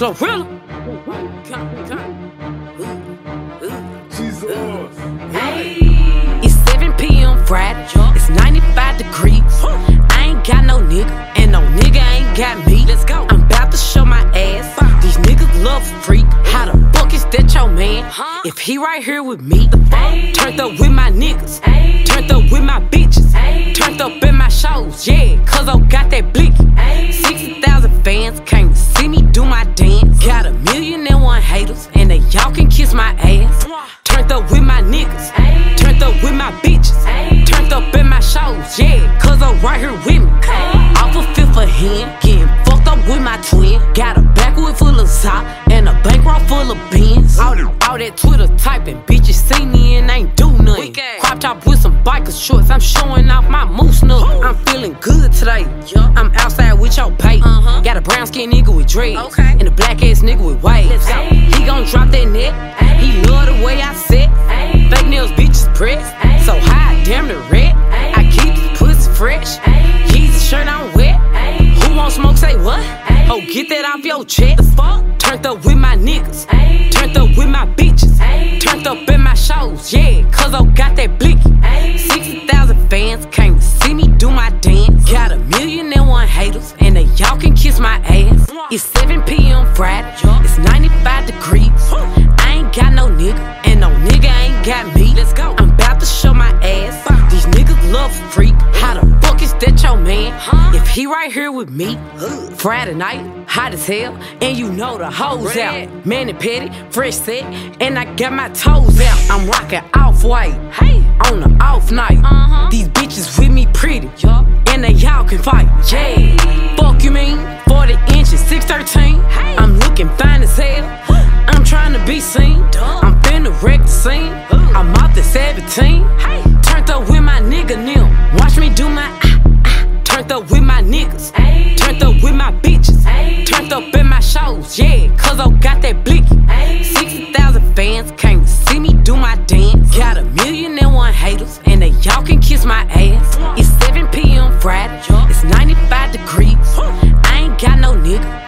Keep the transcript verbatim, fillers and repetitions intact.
Glorilla. Jesus. Hey. It's seven p m Friday. It's ninety-five degrees. I ain't got no nigga, and no nigga ain't got me. Let's go. I'm about to show my ass. These niggas love a freak. How the fuck is that your man? If he right here with me, turned up with my niggas, turned up with my bitches, turned up in my shows, yeah, cause I got that blicky. sixty thousand fans came to see me do my dance. Got a million and one haters, and they y'all can kiss my ass. Turned up with my niggas, turned up with my bitches, turned up in my shows, yeah, cause I'm right here with me. Off a fifth of hand, getting fucked up with my twin. Got a backwood full of sock and a bankroll full of beans. All, all that Twitter typing, bitches see me and ain't do nothing. Crop top with some biker shorts, I'm showing off my moose nut. I'm feeling good today. I'm outside with your bait. Got a brown skin nigga with dreads, and a black ass nigga with waves. He gon' drop that net. He love the way I sit. Fake nails, bitches press. So high, damn the red. I keep this pussy fresh. Yeezy shirt on wet. Who want smoke, say what? Oh, get that off your chest. Turned up with my niggas, turned up with my bitches, turned up in my shows, yeah, cause I got that blicky. sixty thousand fans came to see me do my dance. Got a million and one haters, and they y'all can kiss my ass. It's seven p m Friday, it's ninety-five degrees. I ain't got no nigga, and no nigga ain't got me. Let's go. I'm about to show my ass. These niggas love a freak. How the fuck is that your man? If he right here with me, Friday night, hot as hell, and you know the hoes out. Manny Petty, fresh set, and I got my toes out. I'm rocking off-white, hey, on the off night. Uh-huh. These bitches with me pretty, and they y'all can fight. Yeah, fuck you mean? forty inches, six thirteen. I'm looking fine as hell. I'm trying to be seen. I'm finna wreck the scene. I'm off the seventeen. Turned up with my nigga Nim. Watch me do my ah, ah. Turned up with my niggas, turned up with my bitches, turned up in my shows, yeah, cause I got that blicky. sixty thousand fans came to see me do my dance. Got a million and one haters, and they y'all can kiss my ass. It's seven p m Friday, it's ninety-five degrees. I ain't got no nigga,